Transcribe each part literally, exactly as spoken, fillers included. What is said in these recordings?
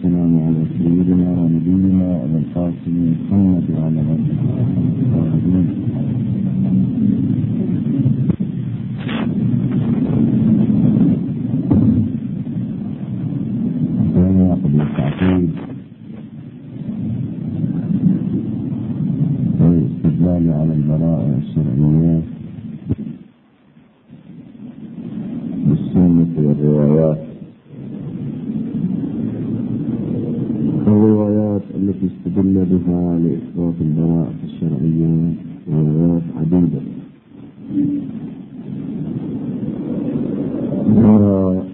والسلام على سيدنا ونبينا أبي القاسم محمد وعلى آله وصحبه أجمعين. قبل التعقيد والاستدلال على البراءة الشرعية بالسنة والروايات. الروايات التي استدل بها لإثبات البراءة الشرعية روايات عديدة، منها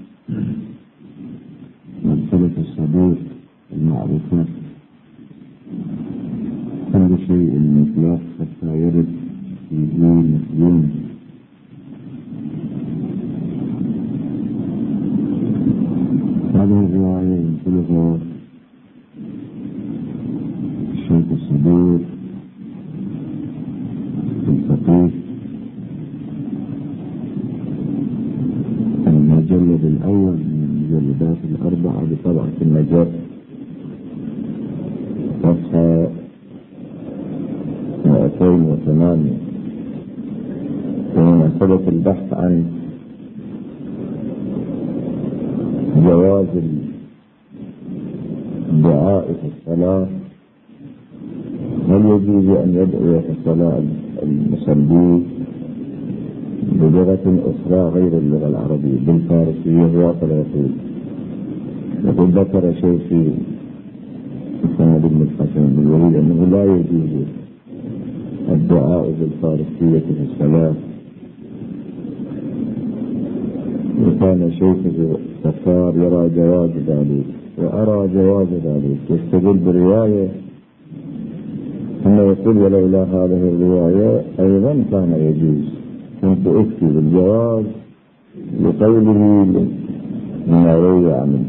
مسألة الصديق المعروفة، كل شيء مطلق حتى يرد في دين مسلم. هذه الرواية ينقلها الشيخ الصديق في الفقيه المجلد الأول من المجلدات الأربعة بطبعة النجار، صفحة مئتين وثمانية، بمناسبة البحث عن جواز الدعاء في الصلاة. هل يجوز أن يدعو في الصلاة المصلي بلغة أخرى غير اللغة العربية بالفارسية؟ واصل يقول يقول ذكر شيء في محمد بن الحسن بالوليد أنه لا يجوز الدعاء بالفارسية في الصلاة، وكان شيخه كفار يرى جواز ذلك وأرى جواز ذلك، يستدل برواية ثم يقول ولولا هذه الرواية أيضا كان يجوز. كنت أفتي بالجواز لقوله ما روي عن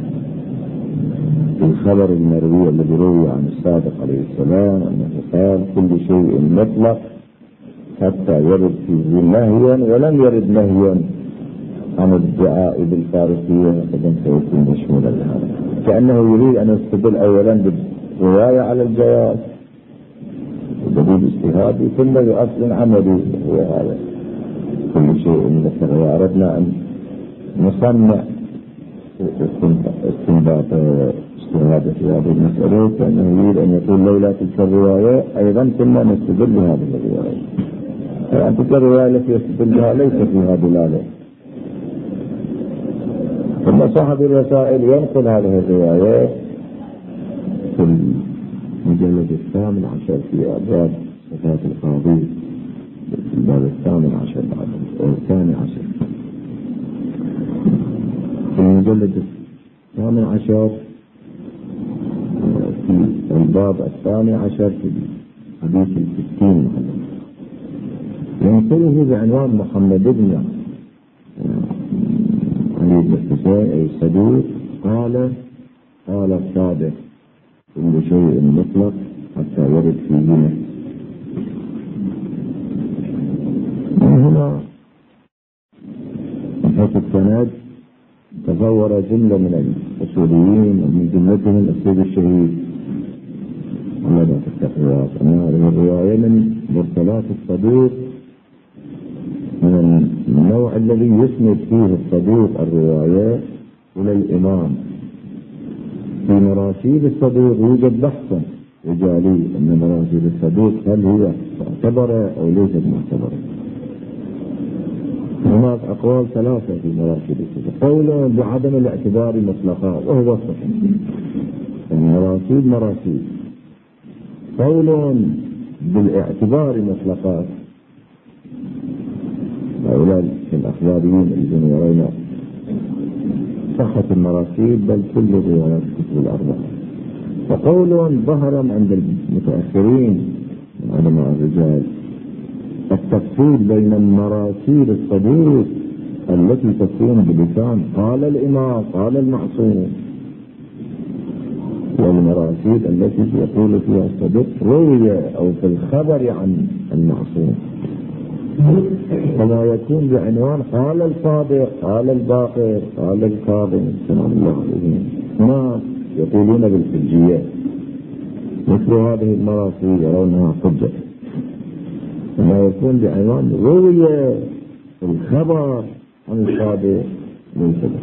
الخبر المروي الذي روي عن الصادق عليه السلام أنه قال كل شيء مطلق حتى يرد فيه نهيا، ولم يرد نهيا عن الدعاء بالفارسية، فإذن سيكون مشمولا لهذا. كأنه يريد أن يستدل أولا بالرواية على الجواز بدليل اجتهادي ثم بأصل عملي، هو هذا كل شيء ذكر. وأردنا أن نصنع استنباط اجتهاد في هذه المسألة، كأنه يريد أن يقول لولا تلك الرواية أيضا ثم نستدل بهذه الرواية. يعني تلك الرواية التي يستدل بها ليس فيها دلالة. ثم صاحب الرسائل ينقل هذه الروايات في المجلد الثامن عشر في أبواب صفات القاضي، في الباب الثامن عشر أو الثاني عشر، في المجلد الثامن عشر في الباب الثاني عشر في حديث الستين ينقله بعنوان محمد بن علي بن الحسين أي الصديق قال قال الصادق كل شيء مطلق حتى يرد في دينه. من هنا من حيث السند تصور جملة من الأصوليين ومن جملتهم الأسود الشهيد على ذات التقويات أن هذه الرواية من مرسلات الصديق من النوع الذي يسند فيه الصديق الرواية إلى الإمام. في مراسيل الصديق يوجد بحثا رجالي أن مراسيل الصديق هل هي معتبرة أو ليست معتبرة. هناك أقوال ثلاثة في مراسيل الصديق: قول بعدم الاعتبار مطلقا وهو الصحيح، المراسيل مراسيل. قول بالاعتبار مطلقا، هؤلاء الأخباريين الذين يرون صحة المراسيل بل كل روايات الكتب الأربعة. وقول ظهر عند المتأخرين من علماء الرجال التفصيل بين المراسيل الصديق التي تكون بلسان قال الإمام قال المعصوم، والمراسيل التي يقول فيها الصديق روي أو في الخبر عن المعصوم، كما يكون بعنوان قال الصادق قال الباقر قال الكاظم سلام الله عليه. هناك يقولون بالحجية، مثل هذه المراسيل يرونها حجة، ما يكون بعنوان روية الخبر عن الصادق ليس له.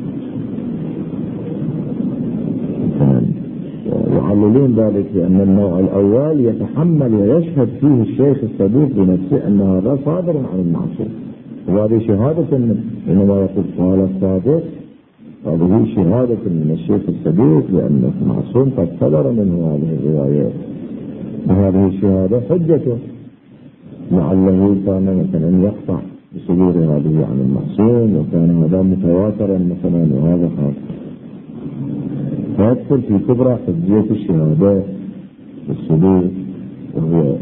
يعللون ذلك لأن النوع الأول يتحمل ويشهد فيه الشيخ الصدوق بنفسه أن هذا صادر عن المعصوم، وهذه شهادة إنما يقول قال الصادق، هذه شهادة من الشيخ الصدوق لأن المعصوم قد صدر منه هذه الروايات، وهذه الشهادة حجته، لعله كان مثلا يقطع بصدور هذه عن المعصوم وكان هذا متواترا مثلا، وهذا خاص فيدخل في كبرى حجية الشهادات والصدور. وهو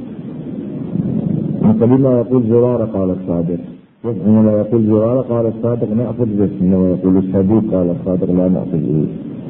من قبل ما يقول زرارة قال الصادق، عندما يقول زرارة قال الصادق نأخذ به، عندما يقول الصديق قال الصادق لا نأخذ به.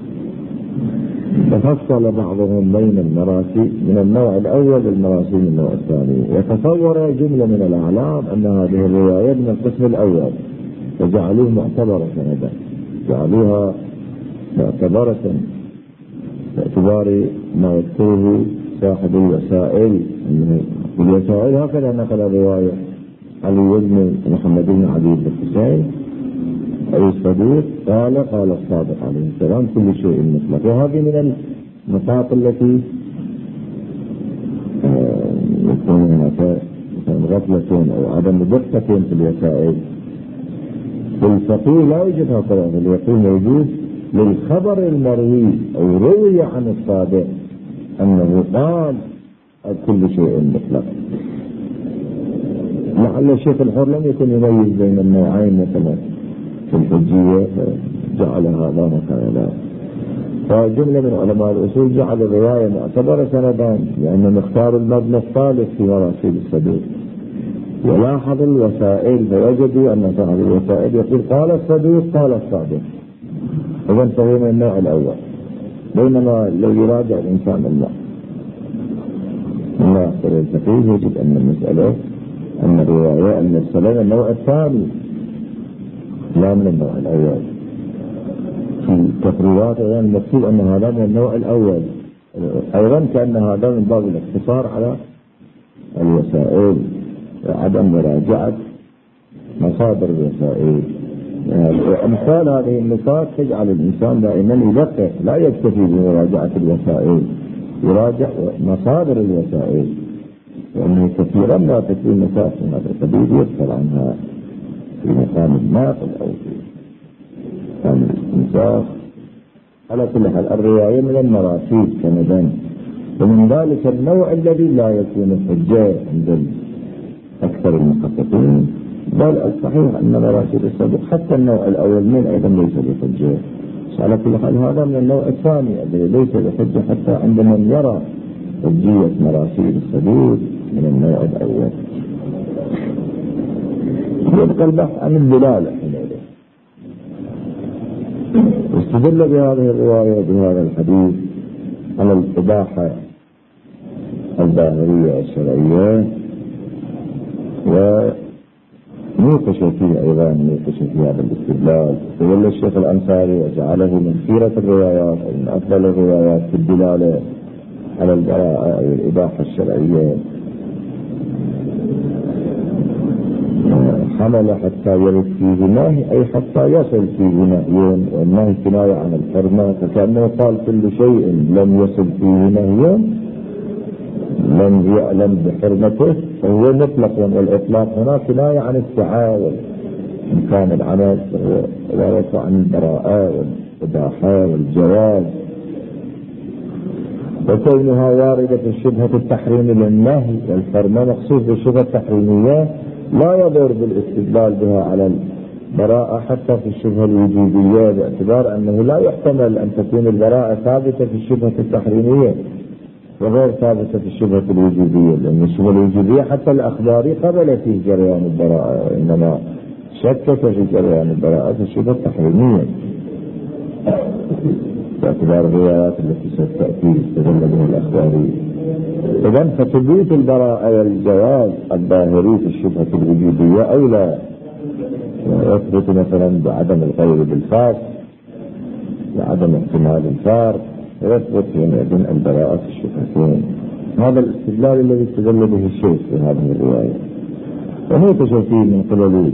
تفصل بعضهم بين المراسي من النوع الأول والمراسي من النوع الثاني، وتصور جملة من الأعلام أن هذه الروايات من القسم الأول وجعلوه معتبرة سندا، جعلوها معتبرة باعتبار ما يذكره صاحب الوسائل. الوسائل هكذا نقل الرواية علي بن محمد بن علي بن الحسين أي الصديق قال قال الصادق عليه السلام كل شيء مطلق. وهذه من النقاط التي يكون هناك غفلة أو عدم دقة في الوسائل. الفقيه لا يوجد هكذا، الفقيه موجود للخبر المروي أو روي عن الصادق أنه قال كل شيء مطلق. لعل الشيخ الحر لم يكن يميز بين النوعين مثلا في الحجية جعل هذا وهذا، فجملة من علماء الأصول جعل الرواية معتبرة سندان لأنهم اختاروا المبنى الثالث في مراسيل الصدوق. ولاحظ الوسائل فوجدوا أن صاحب الوسائل يقول قال الصدوق قال الصادق، إذن فهو من النوع الأول. بينما لو يراجع الإنسان الله الله يحضر الفقيه يجد أن المسألة أن الرواية أن السلام النوع الثاني لا من النوع الأول. في التقريرات أيضا المكتوب أن هذا من النوع الأول، أيضا كأن هذا من باب الاقتصار على الوسائل وعدم مراجعة مصادر الوسائل. أمثال هذه النقاط تجعل الإنسان دائما يدقق، لا يكتفي بمراجعة الوسائل، يراجع مصادر الوسائل، وأنه كثيرا ما تكون مسائل هذا القبيل يذكر عنها في مقام الناقل أو في مقام الاستنساخ. على كل حال الرواية من المراسيل سندان، ومن ذلك النوع الذي لا يكون حجة عند أكثر المحققين، بل الصحيح أن مراسيل الصدوق حتى النوع الأول من أيضا ليس بحجة. على كل حال هذا من النوع الثاني الذي ليس بحجة حتى عند من يرى حجية مراسيل الصدوق من النوع الأول. يبقى البحث عن الدلالة حينئذ. استدل بهذه الرواية بهذا الحديث على الإباحة الظاهرية الشرعية، ونوقش فيه أيضا نوقش في هذا الاستدلال. استدل الشيخ الأنصاري وجعله من خيرة الروايات أو من أفضل الروايات في الدلالة على البراءة أو الإباحة الشرعية، حمل حتى يرد فيه نهي أي حتى يصل فيه نهي، والنهي كناية عن الحرمة، فكأنه قال كل شيء لم يصل فيه نهي لم يعلم بحرمته فهو مطلق، والإطلاق هنا كناية عن السعاة وإمكان العمل، فهو عبارة عن البراءة والإباحة والجواز. وكونها واردة في الشبهة التحريم للنهي والحرمة مخصوص بالشبهة التحريمية لا يضر بالاستدلال بها على البراءة حتى في الشبهة الوجودية، باعتبار أنه لا يحتمل أن تكون البراءة ثابتة في الشبهة التحريمية وغير ثابتة في الشبهة الوجودية، لأن الشبهة الوجودية حتى الأخباري قبل في جريان البراءة، إنما شكك في جريان البراءة في الشبهة التحريمية باعتبار الروايات التي ستأتي استدل بها الأخباري. إذن فتثبيت البراءة والجواز الظاهري في الشبهة الوجودية أولى، يثبت مثلا بعدم الغير بالخاص لعدم احتمال الفارق، ويثبت حينئذ البراءة الشبهتين. هذا الاستدلال الذي استدل به الشيخ في هذه الرواية، وموتش فيه من قبل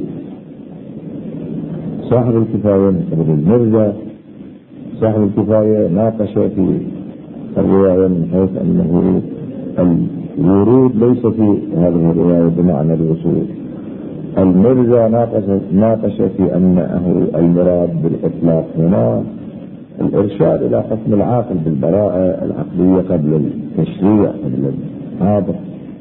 صاحب الكفاية من قبل المرجع. صاحب الكفاية ناقش في الرواية من حيث أنه الورود ليس في هذه الرواية بمعنى الوصول. المرجع ناقش, ناقش في أنه المراد بالإطلاق هنا الإرشاد إلى حكم العاقل بالبراءة العقلية قبل التشريع قبل هذا،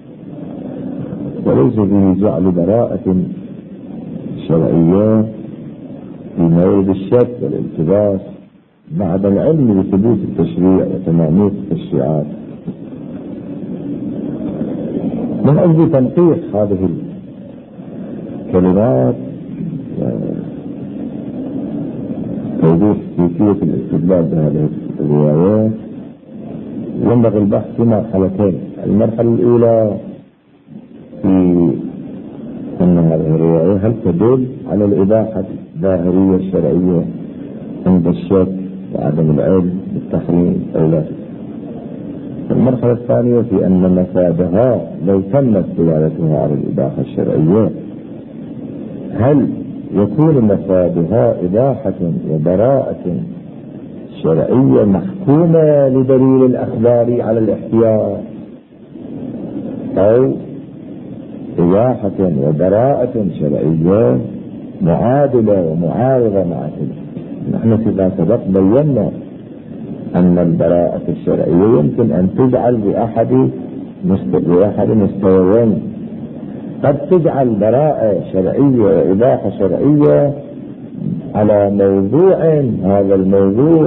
وليس فيه جعل براءة شرعية في مورد الشك والالتباس بعد العلم بثبوت التشريع وتمامية التشريعات. من أجل تنقيح هذه الكلمات توضيح كيفية الاستدلال بهذه الروايات ينبغي البحث في مرحلتين. المرحلة الأولى في أن هذه الرواية هل تدل على الإباحة الظاهرية الشرعية عند الشك وعدم العلم بالتحريم أو لا. المرحلة الثانية في أن مفادها لو تمت دلالتها على الإباحة الشرعية هل يكون مفادها إباحة وبراءة شرعية محكومة لدليل الأخبار على الاحتياط، أو إباحة وبراءة شرعية معادلة ومعارضة مع تلك. نحن فيما سبق بينا أن البراءة الشرعية يمكن أن تجعل بأحد بأحد مستويين. قد تجعل براءة شرعية وإباحة شرعية على موضوع، هذا الموضوع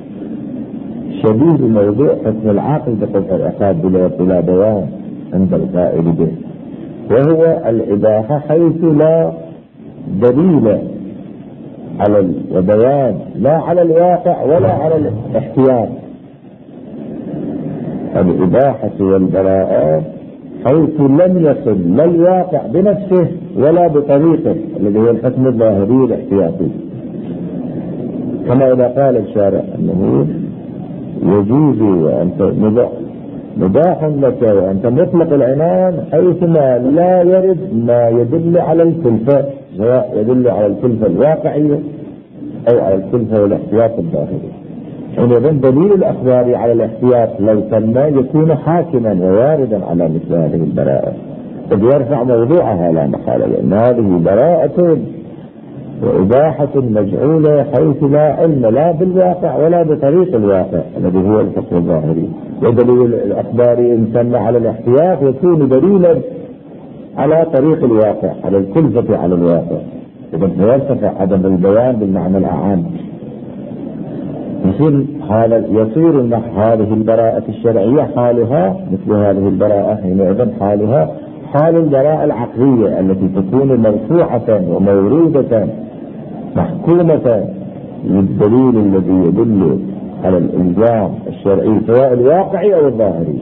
شديد موضوع حكم العاقل بقطع العقاب بلا بيان عند القائل به، وهو الإباحة حيث لا دليل على البيان لا على الواقع ولا على الاحتياط. الإباحة والبراءة حيث لم يصل لا الواقع بنفسه ولا بطريقه الذي هو الحكم الظاهري الاحتياطي، كما إذا قال الشارع أنه يجوز وأنت مباح لك وأنت مطلق العنان حيثما لا يرد ما يدل على الكلفة، سواء يدل على الكلفة الواقعية أو على الكلفة والاحتياط الظاهري. حينئذ دليل الأخبار على الاحتياط لو تم يكون حاكما وواردا على مثل هذه البراءة، قد يرفع موضوعها لا محالة، لأن هذه براءة وإباحة مجعولة حيث لا علم لا بالواقع ولا بطريق الواقع الذي هو الحكم الظاهري. ودليل الأخبار إن تم على الاحتياط يكون دليلا على طريق الواقع على الكلفة على الواقع، إذا يرتفع عدم البيان بالمعنى الأعام. يصير هذا يصير هذه البراءة الشرعية حالها مثل هذه البراءة حينئذ حالها حال البراءة العقلية التي تكون مرفوعة وموروده محكومة للدليل الذي يدل على الإلزام الشرعي سواء الواقعي أو الظاهري.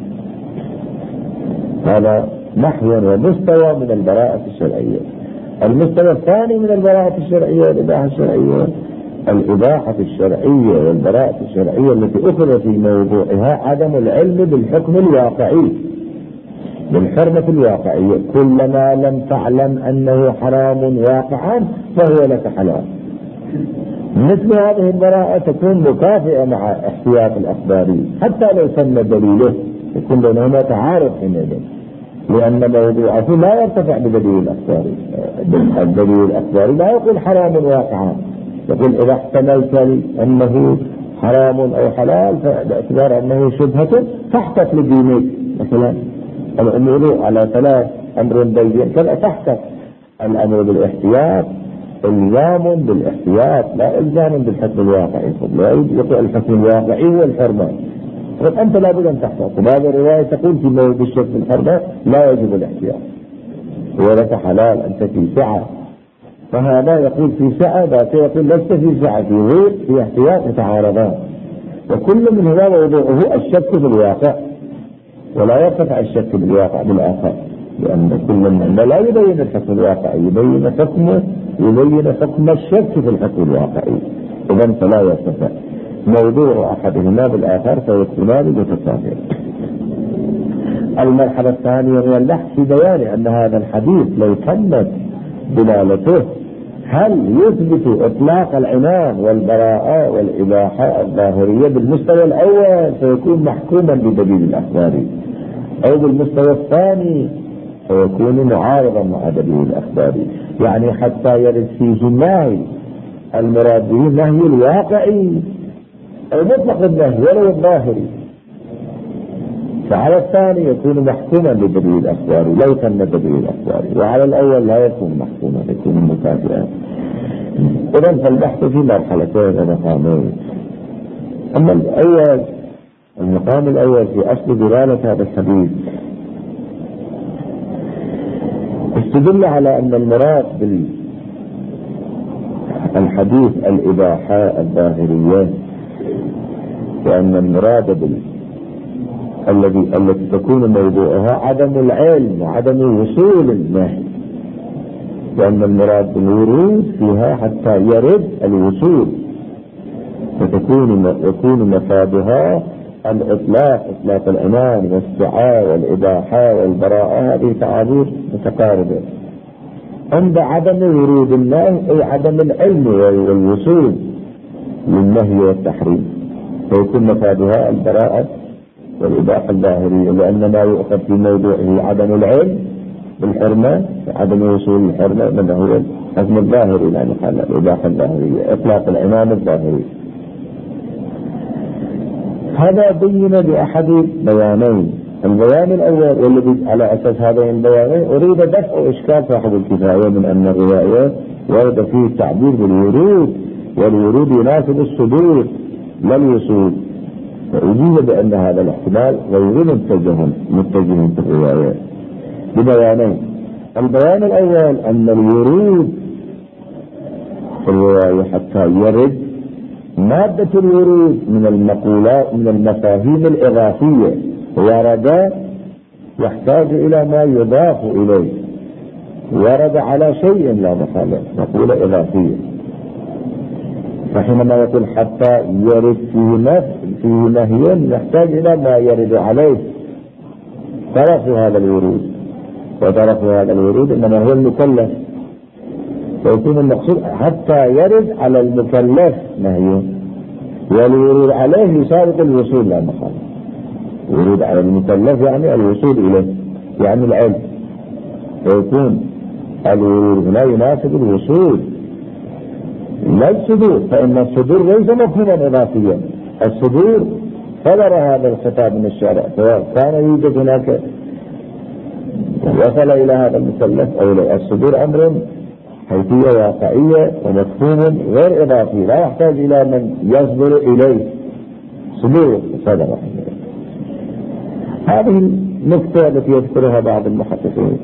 هذا نحو ومستوى من البراءة الشرعية. المستوى الثاني من البراءة الشرعية والإباحة الشرعية الإباحة الشرعية والبراءة الشرعية التي أخذ في موضوعها عدم العلم بالحكم الواقعي بالحرمة الواقعية. كلما لم تعلم أنه حرام واقعا فهو لك حلال. مثل هذه البراءة تكون مكافئة مع احتياط الأخباري حتى لو تم دليله، يكون بينهما تعارض حينئذ، لأن موضوعه لا يرتفع بدليل الأخباري. الدليل الأخباري لا يقول حرام واقعا، يقول إذا احتملت أنه حرام أو حلال فباعتبار أنه شبهة تحقق لدينك. مثلا الأمور على ثلاث، أمر بين كذا تحقق. الأمر بالاحتياط إلزام بالاحتياط لا إلزام بالحكم الواقعي. يقول الحكم الواقعي هو الحرمة، فأنت لا بد أن تحقق. وهذه الرواية تقول في موضوع الشك بالحرمة لا يجب الاحتياط، هو لك حلال أنت في سعة، فهذا يقول في سعة ذاك يقول لست في سعة، في غير في احتياط يتعارضان، وكل من هذا موضوعه الشك في الواقع ولا يرتفع الشك بالواقع بالآخر، لأن كل من لا يبين الحكم الواقعي يبين حكمه يبين حكم الشك في الحكم الواقعي. إذن فلا يرتفع موضوع أحدهما بالآخر فيكونان متساويين. المرحلة الثانية من البحث في بيان أن هذا الحديث لو تمت دلالته هل يثبت إطلاق العنان والبراءة والإباحة الظاهرية بالمستوى الأول فيكون محكوما بدليل الأخباري، أو بالمستوى الثاني فيكون معارضا مع دليل الأخباري، يعني حتى يرد فيه النهي المراد به النهي الواقعي أو مطلق النهي ولو الظاهري، فعلى الثاني يكون محكوما بدليل الأخباري لو تم دليل الأخباري، وعلى الأول لا يكون محكوما يكون مكافئا. إذن فالبحث في مرحلتين ومقامين. أما الأول المقام الأول في أصل دلالة هذا الحديث استدل على أن المراد بالحديث الإباحة الظاهرية، وأن المراد بال الذي التي تكون موضوعها عدم العلم وعدم وصول النهي، لأن المراد بالورود فيها حتى يرد الوصول، فتكون يكون مفادها الإطلاق، إطلاق العنان والسعاء والإباحة والبراءة، هذه تعابير متقاربة. عند عدم ورود النهي أي عدم العلم والوصول للنهي والتحريم، فيكون مفادها البراءة والإباحة الظاهرية، لأن ما يؤخذ في موضوعه عدم العلم بالحرمة عدم وصول الحرمة من هو الحكم الظاهري، لا نقال الإباحة الظاهرية إطلاق العنان الظاهري. هذا بين بأحد بيانين. البيان الأول والذي على أساس هذين البيانين أريد دفع إشكال صاحب الكفاية من أن الرواية ورد فيه التعبير بالورود، والورود يناسب الصدور لا الوصول، فأجيب بأن هذا الاحتمال غير متجه متجه في الرواية ببيانين. البيان الأول أن الورود في الرواية حتى يرد مادة الورود من المقولات من المفاهيم الإضافية، ورد يحتاج إلى ما يضاف إليه، ورد على شيء لا محالة مقولة إضافية، فحينما يقول حتى يرد فيه نفس فيه نهي يحتاج إلى ما يرد عليه طرف هذا الورود، وطرف هذا الورود إنما هو المكلف، فيكون المقصود حتى يرد على المكلف نهي، والورود عليه يسابق الوصول لا محالة. ورود على المكلف يعني الوصول إليه يعني العلم، فيكون الورود هنا يناسب الوصول لا الصدور، فإن الصدور ليس مفهوما إضافيا، الصدور صدر هذا الخطاب من الشارع فكان يوجد هناك وصل إلى هذا المكلف أو إليه. الصدور أمر حيثية واقعية ومفهوم غير إضافي لا يحتاج إلى من يصدر إليه، صدور صدر. هذه النقطة التي يذكرها بعض المحققين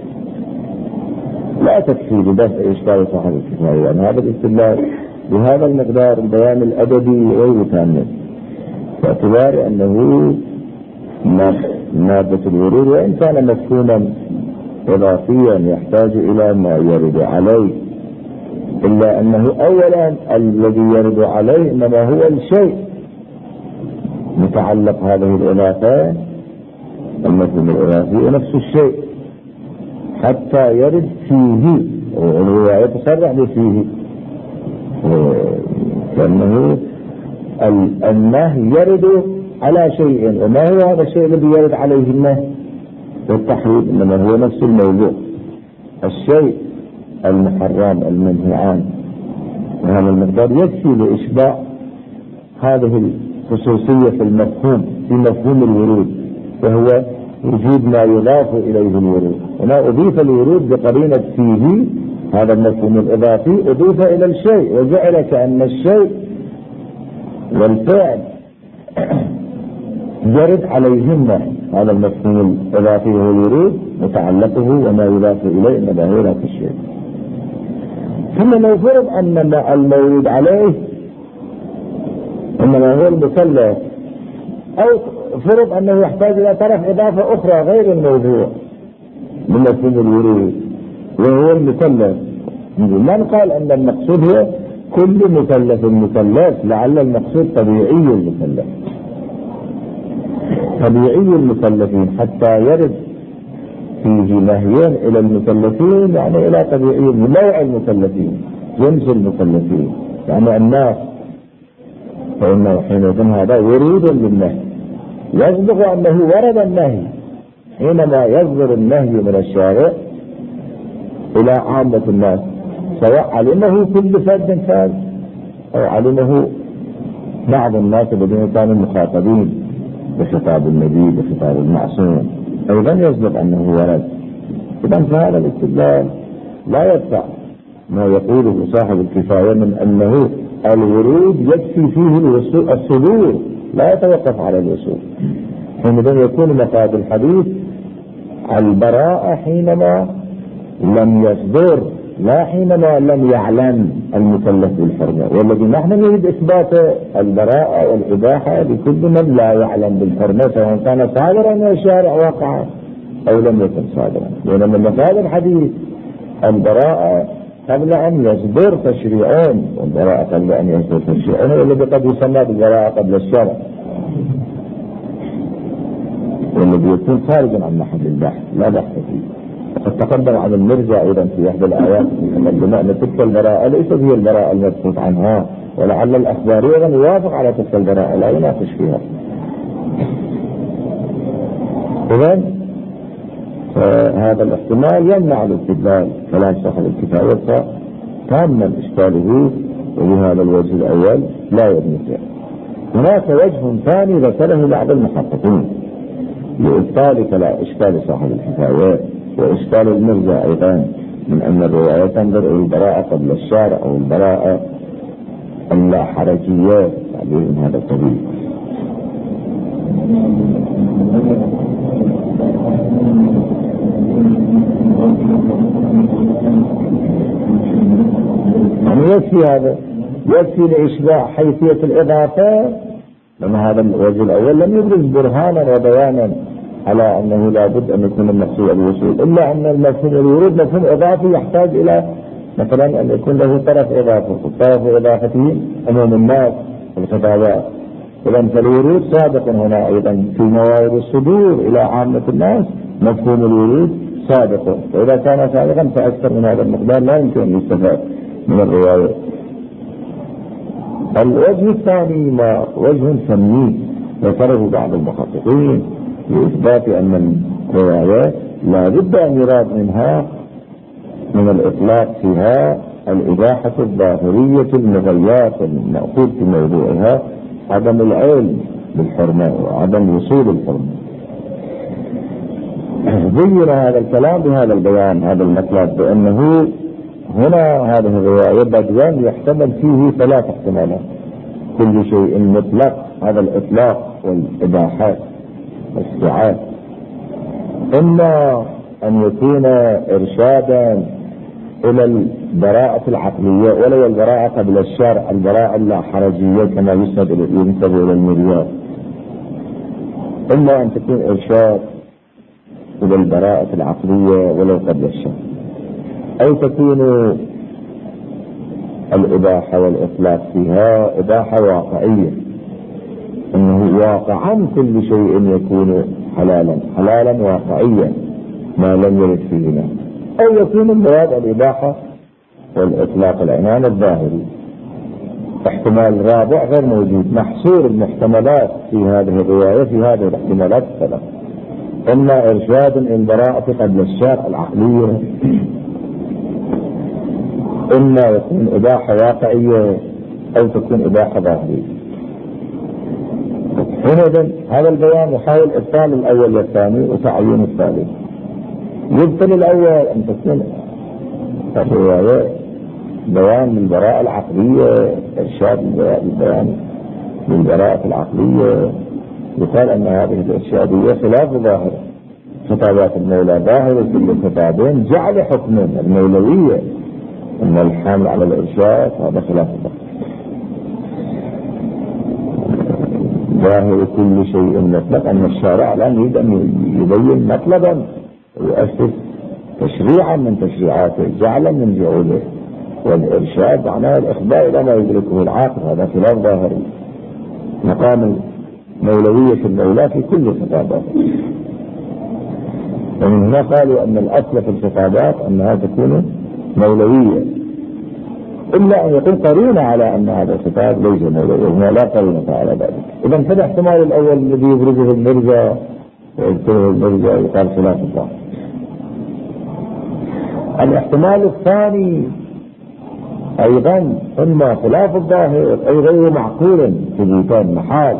لا تكفي بدفع إشكال صاحب الكفاية، يعني هذا الاستدلال بهذا المقدار البيان الأدبي غير كامل، باعتبار أنه مادة الورود وإن كان مفهوما إضافيا يحتاج إلى ما يرد عليه، إلا أنه أولا الذي يرد عليه إنما هو الشيء متعلق هذه الإضافة المفهوم الإضافي ونفس الشيء حتى يرد فيه، وهو يتصرح بفيه، لأنه النهي يرد على شيء، وما هو هذا الشيء الذي يرد عليه النهي والتحريم؟ إنما هو نفس الموضوع، الشيء المحرم المنهي عنه، وهذا المقدار يكفي لإشباع هذه الخصوصية في المفهوم في مفهوم الورود، وهو وجود ما يضاف إليه الورود. هنا أضيف الورود بقرينة فيه، هذا المفهوم الإضافي أضيف إلى الشيء وجعل كأن الشيء والفعل يرد عليهن، هذا المفهوم الإضافي هو الورود متعلقه وما يضاف إليه إنما هو ذاك الشيء. ثم لو فرض أن المورود عليه إنما هو المكلف، أو فرض أنه يحتاج إلى طرف إضافة أخرى غير الموضوع من مفهوم الورود وهو المكلف، من قال أن المقصود هو كل مكلف مكلف، لعل المقصود طبيعي المكلف، طبيعي المكلفين، حتى يرد فيه نهيين إلى المكلفين يعني إلى طبيعي نوع المكلفين، جنس المكلفين، يعني الناس، فإنه حينئذ هذا ورود للنهي. يصدق أنه ورد النهي حينما يصدر النهي من الشارع إلى عامة الناس، سواء علمه كل فرد فرد أو علمه بعض الناس الذين كانوا مخاطبين بخطاب النبي بخطاب المعصوم، أيضا يصدق أنه ورد. إذن فهذا الاستدلال لا يدفع ما يقوله صاحب الكفاية من أنه الورود يكفي فيه الصدور، لا يتوقف على الوصول. حينئذ يكون مفاد الحديث البراءة حينما لم يصدر، لا حينما لم يعلم المكلف بالحرمة، والذي نحن نريد إثبات البراءة والإباحة لكل من لا يعلم بالحرمة، سواء كان صادرا من الشارع واقعا أو لم يكن صادرا. لأن من مفاد الحديث البراءة قبل أن يصدر تشريعون، والبراءة قبل أن يصدر تشريعون والذي قد يسمى بالبراءة قبل الشرع، والذي يكون خارجا عن محل البحث لا بحث فيه. وقد تقدم عن المرجع أيضا في إحدى الآيات المقدمة أن تلك البراءة ليست هي البراءة المبحوث عنها، ولعل الأخبار أيضا يوافق على تلك البراءة لا يناقش فيها. إذن فهذا الاحتمال يمنع الاستدلال كلام صاحب الكفاية تاما إشكاله، وبهذا الوجه الأول لا يبني. هناك وجه ثاني ذكره بعض المحققين لإبطال لا إشكال صاحب الكفاية وإشكال المرجع أيضا، من أن الرواية تنظر إلى البراءة قبل الشارع أو البراءة اللا حرجية تعبير هذا القبيل. يعني يكفي هذا، يكفي لإشباع حيثية الإضافة، لأن هذا الوجه الأول لم يبرز برهانا وبيانا على أنه لا بد أن يكون المقصود الوصول، إلا أن المفهوم الورود مفهوم إضافي يحتاج إلى مثلا أن يكون له طرف إضافي، طرف إضافته عموم الناس والخطابات. إذن فالورود سابق هنا أيضا في موارد الصدور إلى عامة الناس، مفهوم الورود سابق، وإذا كان سابقا فأكثر من هذا المقدار لا يمكن أن يستفاد من الرواية. الوجه الثاني ما وجه فني ذكره بعض المحققين لإثبات أن الرواية لا بد أن يراد منها من الإطلاق فيها الإباحة الظاهرية المغياة المأخوذ في موضوعها عدم العلم بالحرمة وعدم وصول الحرمة. بين هذا الكلام بهذا البيان، هذا المطلب، بأنه هنا هذه الرواية بدوان يحتمل فيه ثلاث احتمالات، كل شيء مطلق، هذا الإطلاق والإباحة والاستيعاب، إما أن يكون إرشادا إلى البراءة العقلية ولو البراءة قبل الشرع، البراءة اللا حرجية كما ينسب إلى المريات، إما أن تكون إرشاد إلى البراءة العقلية ولو قبل الشرع، أو تكون الإباحة والإطلاق فيها إباحة واقعية، إنه واقعا كل شيء يكون حلالا حلالا واقعيا ما لم يرد فيه، أو يكون المراد الإباحة والإطلاق العنان الظاهري. احتمال رابع غير موجود، محصور المحتملات في هذه الرواية في هذه الاحتمالات الثلاث، إما إرشاد البراءة قبل الشرع العقلية، إما يكون إباحة واقعية، أو تكون إباحة ظاهرية. هنا هذا البيان يحاول إبطال الأول والثاني وتعيين الثالث. يبطل الأول أن تكون الرواية بيان للبراءة العقلية، إرشاد البيان للبراءة العقلية، يقال أن هذه الإرشادية خلاف ظاهر خطابات المولى، ظاهر كل الخطابين جعل حكم المولوية أن الحامل على الإرشاد هذا خلاف ظاهر. ظاهر كل شيء مطلق أن الشارع لا يريد أن يبين مطلبا ويؤسس تشريعا من تشريعاته، جعلا من جعوله، والإرشاد معناه الإخبار إلى ما يدركه العاقل، هذا خلاف ظاهري. مقام مولوية المولى في كل الخطابات، ومن هنا قالوا أن الأصل في الخطابات أنها تكون مولوية، إلا أن يكون قرينة على أن هذا الخطاب ليس مولوي، وهنا لا قرينة على ذلك. إذا فالاحتمال الأول الذي يبرزه المرجع ويذكره المرجع يقال خلاف الله. الاحتمال الثاني أيضا إما خلاف الظاهر أي غير معقول ثبوتان محال،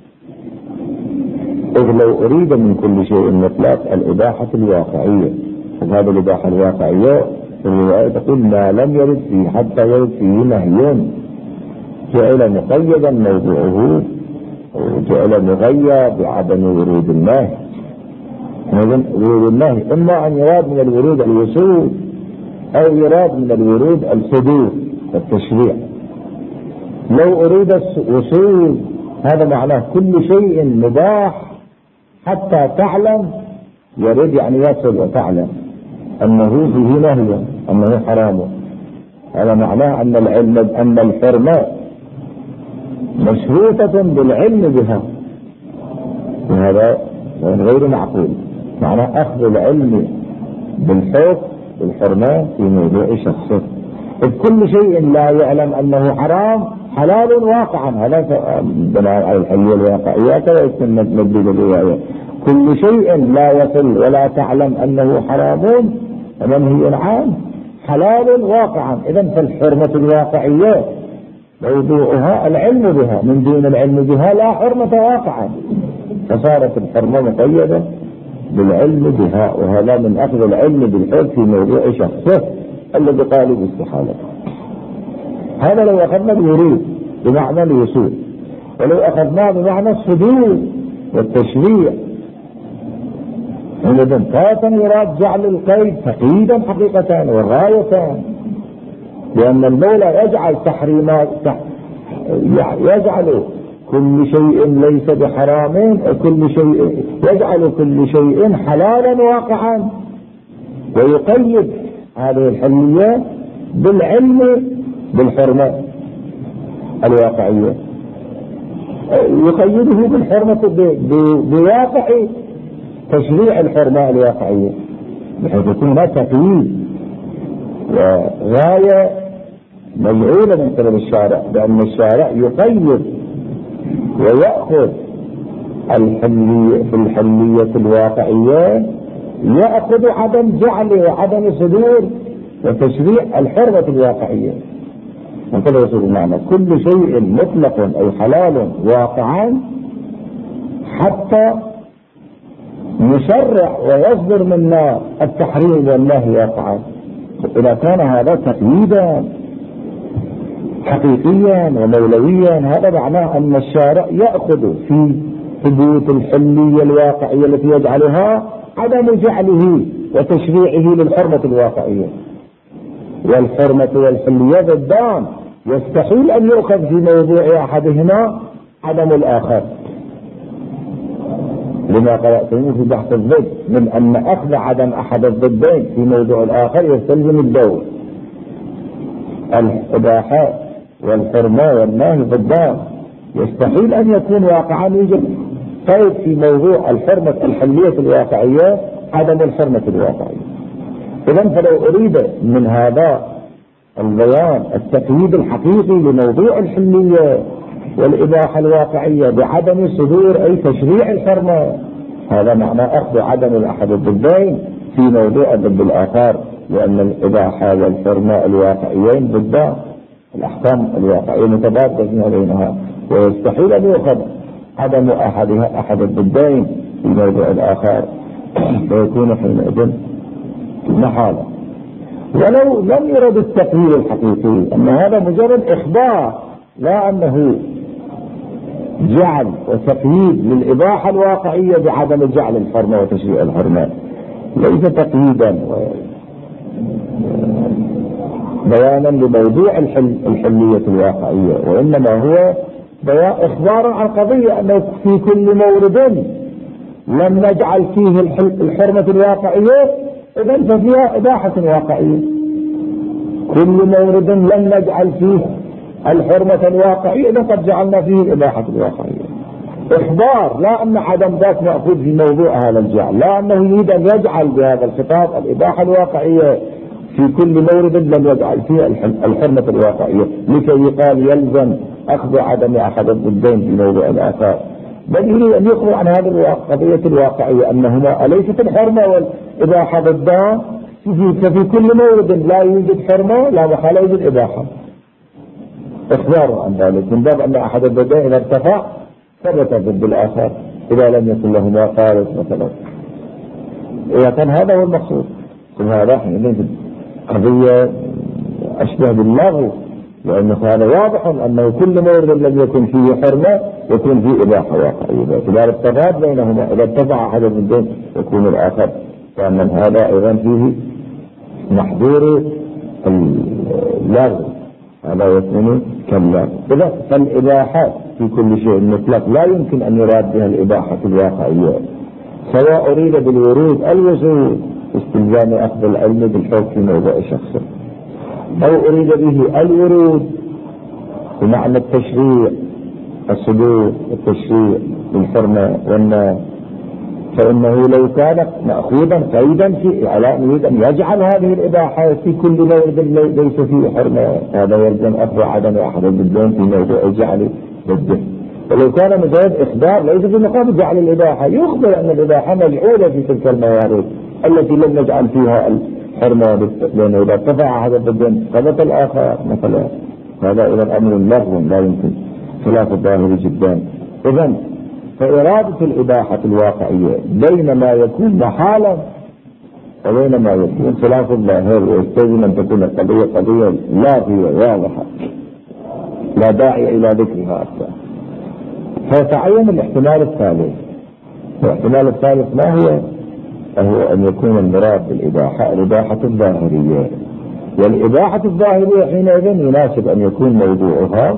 إذ لو أريد من كل شيء مطلق الإباحة الواقعية، وهذا الإباحة الواقعية الرواية تقول ما لم يرد فيه حتى يرد فيه نهي جعل مقيدا موضوعه وجعل مغير بعدم ورود النهي. ورود النهي إما أن يراد من الورود الوصول أو يراد من الورود الصدور والتشريع. لو أريد الوصول هذا معناه كل شيء مباح حتى تعلم يريد يعني يصل وتعلم أنه فيه نهي أنه حرام. هذا معناه أن العلم أن الحرمة مشروطة بالعلم بها، وهذا غير معقول. معناه أخذ العلم بالحكم بالحرمة في موضوع شخصه، إذ كل شيء لا يعلم أنه حرام حلال واقعا. هذا بناء على الحلية الواقعية كما يسمى مدلول الرواية. كل شيء لا يصل ولا تعلم أنه حرام ومنهي عنه حلال واقعا. إذا فالحرمة الواقعية موضوعها العلم بها، من دون العلم بها لا حرمة واقعا، فصارت الحرمة مقيدة بالعلم بها، وهذا من أخذ العلم بالحكم في موضوع شخصه الذي قالوا باستحالة. هذا لو أخذنا الورود بمعنى الوصول، ولو أخذناه بمعنى الصدور والتشريع إذا كان يراد جعل القيد تقييدا حقيقة وغاية، لأن المولى يجعل تحريمات يجعل كل شيء ليس بحرام، كل شيء يجعل كل شيء حلالا واقعا، ويقيد هذه الحلية بالعلم بالحرمة الواقعية، يقيده بالحرمة بواقع تشريع الحرمة الواقعية، بحيث يكون هناك تقييد وغاية مجعولة من قبل الشارع، بأن الشارع يقيد ويأخذ الحلية في الحلية الواقعية، يأخذ عدم جعل وعدم صدور وتشريع الحرمة الواقعية. وكذا يصير المعنى كل شيء مطلق أو حلال واقعا حتى يشرع ويصدر منا التحريم والنهي واقعا. إذا كان هذا تقييدا حقيقيا ومولويا، هذا معناه أن الشارع يأخذ في ثبوت الحلية الواقعية التي يجعلها عدم جعله وتشريعه للحرمة الواقعية. والحرمة والحلية ضدان، يستحيل أن يؤخذ في موضوع أحدهما عدم الآخر، لما قرأتم في بحث الضد من أن أخذ عدم أحد الضدين في موضوع الآخر يستلزم الدور. الإباحة والحرمة والنهي ضدان، يستحيل أن يكون واقعا يوجد قيد في موضوع الحرمة الحلية الواقعية عدم الحرمة الواقعية. إذن فلو أريد من هذا البيان التقييد الحقيقي لموضوع الحلية والإباحة الواقعية بعدم صدور أي تشريع الحرمة، هذا معنى أخذ عدم أحد الضدين في موضوع الضد الآخر، لأن الإباحة والحرمة الواقعيين ضدان، الأحكام الواقعية متبادلة بينها، ويستحيل أن يؤخذ عدم أحدها أحد الضدين في موضوع الآخر، فيكون حينئذ محالة. ولو لم يرد التقييد الحقيقي أن هذا مجرد إخبار، لا أنه جعل وتقييد للإباحة الواقعية بعدم جعل الحرمة وتشريع الحرمة، ليس تقييدا بيانا لموضوع الحل الحلية الواقعية، وإنما هو بيان إخبار عن قضية أنه في كل مورد لم نجعل فيه الحرمة الواقعية إذن ففيها إباحة واقعية، كل مورد لم نجعل فيه الحرمة الواقعية لقد جعلنا فيه الإباحة الواقعية. إحضار، لا أن عدم ذاك مأخوذ في موضوع هذا الجعل، لا أنه يريد أن يجعل بهذا الخطاب الإباحة الواقعية في كل مورد لم يجعل فيه الحرمة الواقعية لكي يقال يلزم أخذ عدم أحد الضدين في موضوع الآخر، بل يريد أن يخبر عن هذه القضية الواقعية أنهما أليست الحرمة والإباحة ضدان، ففي كل مورد لا يوجد حرمة لا محالة يوجد إباحة. إخبار عن ذلك من باب أن أحد الضدين إذا ارتفع ثبت ضد الآخر إذا لم يكن لهما خالص مثلا. إذا كان هذا هو المقصود كل هذا حينئذ قضية أشبه باللغو، لأنه هذا واضح أنه كل مورد لم يكن فيه حرمة يكون فيه إباحة واقعية باعتبار التضاد بينهما. إذا ارتفع أحد الضدين يكون الآخر، لأن هذا أيضا فيه محظور اللغو، هذا يكون كاللغو. إذا فالإباحات في كل شيء مطلق لا يمكن أن يراد بها الإباحة الواقعية، سواء أريد بالورود الوصول استلزام أخذ العلم بالحكم في موضوع شخص، أو أريد به الورود بمعنى التشريع الصدور التشريع بالحرمة والنار، فإنه لو كان مأخوذا قيدا في إعلاء يريد أن يجعل هذه الإباحة في كل مورد ليس فيه حرمة، هذا يلزم أخذ عدم أحد الضدين في موضوع الجعل ضده. ولو كان مجرد إخبار ليس في مقابل جعل الإباحة، يخبر أن الإباحة مجعولة في تلك الموارد التي لم نجعل فيها الحرمة، لأنه إذا ارتفع هذا الضدين ثبت الآخر مثلا، هذا إلى الأمر لغو لا يمكن، خلاف الظاهر جدا. إذن فإرادة الإباحة الواقعية بين ما يكون محالا وبين ما يكون خلاف الظاهر، ويستلزم أن تكون القضية قضية لاغية واضحة لا داعي إلى ذكرها أكثر. فيتعين الاحتمال الثالث، والاحتمال الثالث ما هو؟ هو أن يكون المراد بالإباحة الإباحة الظاهرية، والإباحة الظاهرية حينئذ يناسب أن يكون موضوعها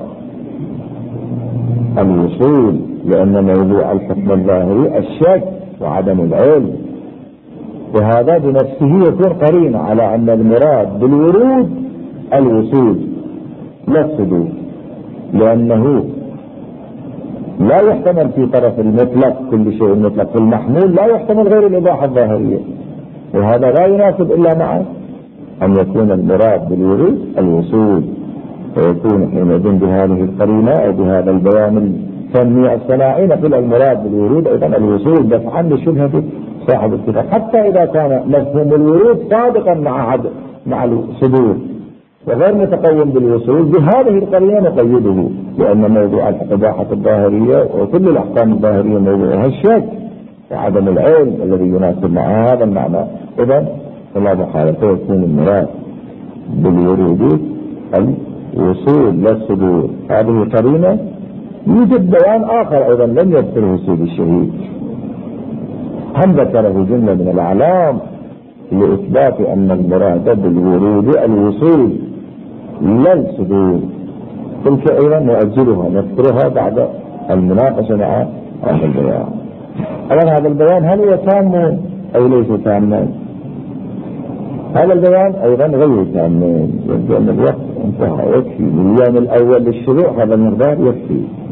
الوصول، لأن موضوع الحكم الظاهري الشك وعدم العلم، وهذا بنفسه يكون قرين على أن المراد بالورود الوصول لا الصدور، لأنه لا يحتمل في طرف المطلق كل شيء مطلق، في المحمول لا يحتمل غير الإباحة الظاهرية، وهذا لا يناسب إلا مع أن يكون المراد بالورود الوصول، فيكون حينئذ بهذه القرينة أو بهذا البيان الفني الصناعي نقول المراد بالورود أيضا الوصول دفعا لشبهة صاحب الكتاب، حتى إذا كان مفهوم الورود صادقا مع عد مع الصدور وغير متقوم بالوصول، بهذه القرينة نقيده، لأن موضوع الإباحة الظاهرية وكل الأحكام الظاهرية موضوعها الشك وعدم العلم الذي يناسب مع هذا المعنى. إذن فلا محالة يكون المراد بالورود الوصول لا الصدور. هذه قرينة. يوجد بيان آخر أيضا لم يذكره سيد الشهيد، هم ذكره جملة من الأعلام لإثبات أن المراد بالورود الوصول لا الصدور، تلك أيضا نؤجلها نذكرها بعد المناقشة مع هذا البيان. أولا هذا البيان هل هو تام أو ليس تاما؟ هذا البيان أيضا غير تام، يبدو أن الوقت انتهى، يكفي اليوم الأول للشروع هذا المقدار يكفي.